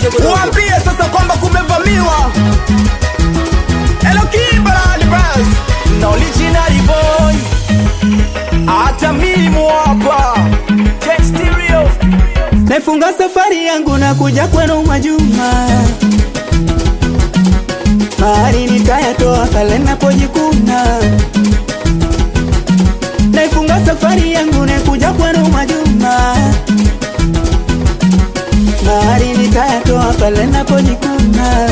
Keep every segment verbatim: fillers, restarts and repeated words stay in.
Uambie sasa kwamba kumevamiwa. Hello Kimberly Bass na original boy. Hata mimi hapa Jack Stereo. Naifunga safari yangu na kuja kwenu Mwajuma. Mahali nikayatoa pale napojikuna. Naifunga safari yangu na kuja kwenu Mwajuma. Mahali nikayatoa pale napojikuna.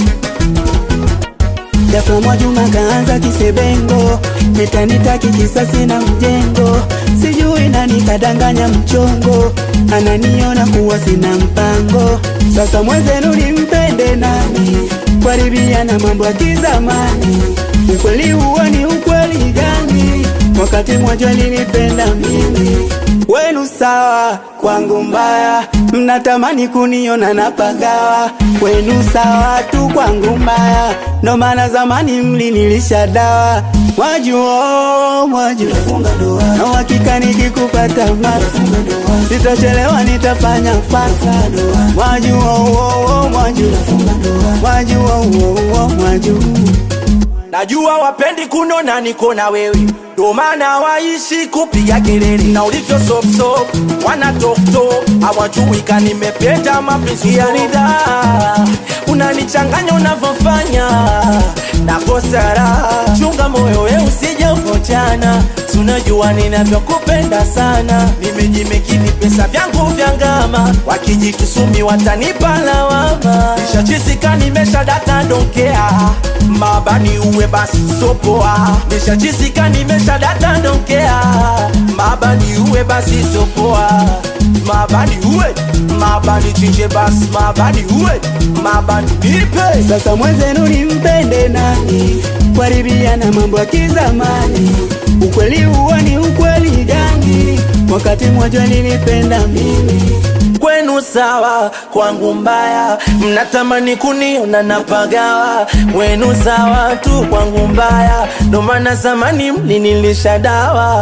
Ghafla Mwajuma kaanza kisebengo, nitanitaki kisasi na mjengo. Sijui nani kadanganya mchongo, ananiona kuwa sina mpango. Sasa mwenzenu nimpende nani, kuharibia na mambo ya kizamani. Ukweli huo ni ukweli gani, wakati Mwajuma alinipenda mimi? Wenu sawa, kwangu mbaya, mnatamani kuniona napagawa. Wenu sawa tu, kwangu mbaya, ndo maana zamani mlinilisha dawa. Mwajua, Mwajua funga ndoa, na uhakika nikikupata mafunga ndoa, sitachelewa nitafanya fasa ndoa. Mwajua, oh, Mwajua funga ndoa, Mwajua, oh, Mwajua. Najua wapendi kunona niko na wewe, ndo maana waishi kupiga kelele. Na ulivyo sop sop, wana talk talk, hawajui kama nimependa mapenzi ya nida. Unanichanganya unavyofanya, nakosa raha. Chunga moyo wewe usije upochana, tunajua ninavyokupenda sana. Nimejimekidhi pesa vyangu vya ngama, wakijitusumi watanipa lawama. Nishachisika nimesha data donkea, mabani uwe basi sopoa. Nishachisika nimesha data donkea, mabani uwe basi sopoa. Mabani uwe, mabani chinje basi, mabani uwe, mabani nipe. Sasa mwenzenu nimpende nani, kuharibia na mambo ya kizamani. Ukweli huo ni ukweli gani, wakati Mwajuma alinipenda mimi? Kwenu sawa, kwangu mbaya, mnatamani kuniona napagawa. Wenu sawa tu, kwangu mbaya, ndo maana zamani mlinilisha dawa.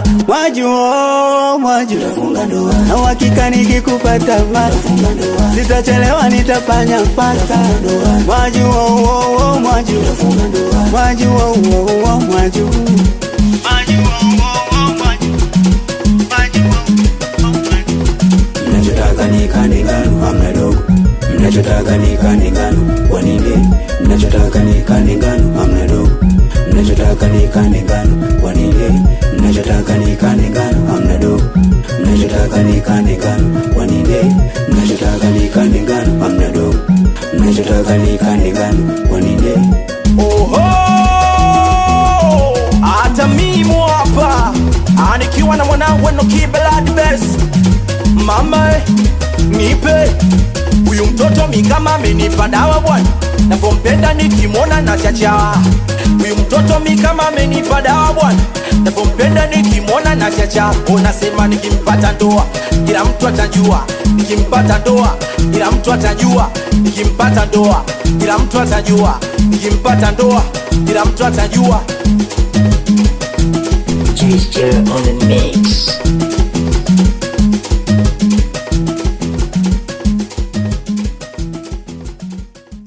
Mwajua, Mwajua funga ndoa, na uhakika nikikupata mafunga ndoa, sitachelewa nitafanya fasa ndoa. Mwajua, oh, oh, Mwajua funga ndoa, Mwajua, oh, oh, Mwajua. Mnachotaka ni kaningano, hamna dogo. Mnachotaka ni kaningano, kwa nini? Mnachotaka ni kaningano, hamna dogo. Mnachotaka ni kaningano, kwa nini? Mnachotaka ni kaningano, hamna dogo. Mnachotaka ni kaningano, kwa nini? Mnachotaka ni kaningano, hamna dogo. Mnachotaka ni kaningano, kwa nini? Oho, hata mimi hapa anikiwa na mwanangu no Kimberly Bass. Mama nipe huyu mtoto mikama amenipa dawa bwana, navompenda nikimwona na chachawa. Huyu mtoto mikama amenipa dawa bwana, navompenda nikimwona na chachawa. Unasema nikimpata ndoa kila mtu atajua, nikimpata ndoa kila mtu atajua, nikimpata ndoa kila mtu atajua, nikimpata ndoa kila mtu atajua. J-Ster on the mix.